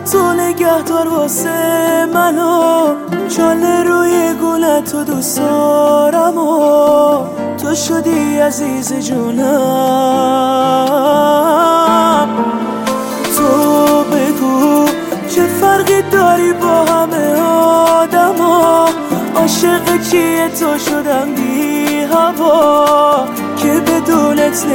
تو نگهدار واسه منو، چاله روی گلت تو دوست دارم و تو شدی عزیز جونم. تو بگو چه فرقی داری با همه آدما، عاشق کیه تو شدم بی هوا که بدونت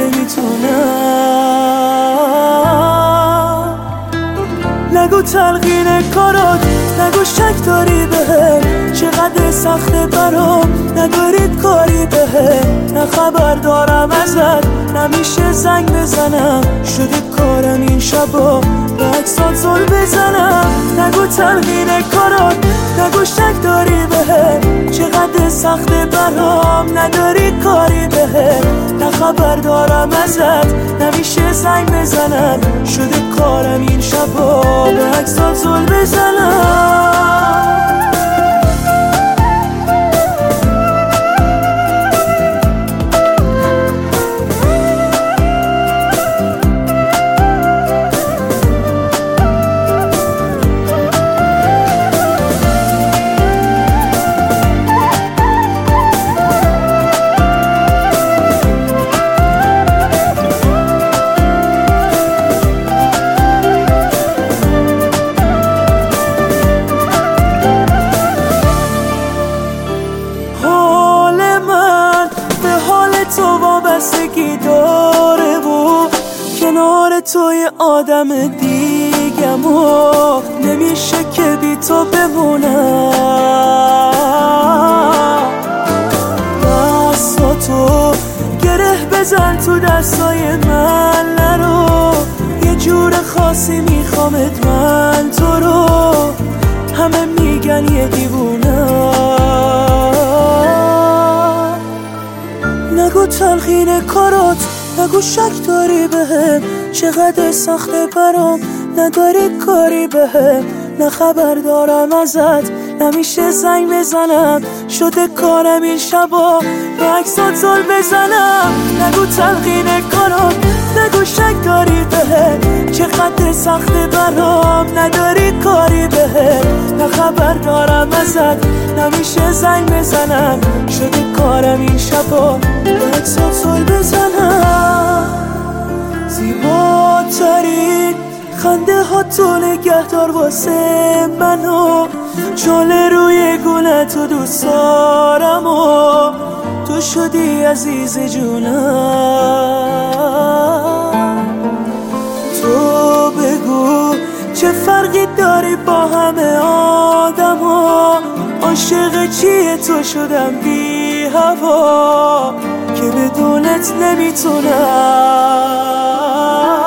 نمیتونم. نگو تلقین کارات، نگو شک داری بهم، چقدر سخته برام ندارید کاری بهم. نه خبر دارم ازت نمیشه زنگ بزنم، شده کارم این شبا به عکسات زل بزنم. نگو تلقین کارات، نگو شک داری بهم، چقدر سخته برام نداری کاری بهم. نه خبر دارم ازت نمیشه زنگ بزنم، شده کارم این شبا به عکسات زل بزنم. تو وابستگی داره و کنار تو یه آدم دیگم و نمیشه که بی تو بمونم. دستاتو گره بزن تو دستای من نرو، یه جور خاصی میخوامت من تو رو، همه میگن یه دیوونم. نگو تلخین کارات، نگو شک داری بهم، چقدر سخته برام نداری کاری بهم. نه خبر دارم ازت نمیشه زنگ بزنم، شده کارم این شبا به عکسات زل بزنم. نگو تلخین کارات، نگو شک داری بهم، چقدر سخته برام نداری کاری بهم. نه خبر دارم ازت نمیشه زنگ بزنم، شده کارم این شبا به عکسات زل بزنم. زیباترین خنده ها تو نگهدار واسه منو، چاله روی گلت تو دوست دارم و تو شدی عزیز جونم. تو بگو چه فرقی داری با همه آدما، عاشق چیه تو شدم بی هوا که بدونت نمیتونم.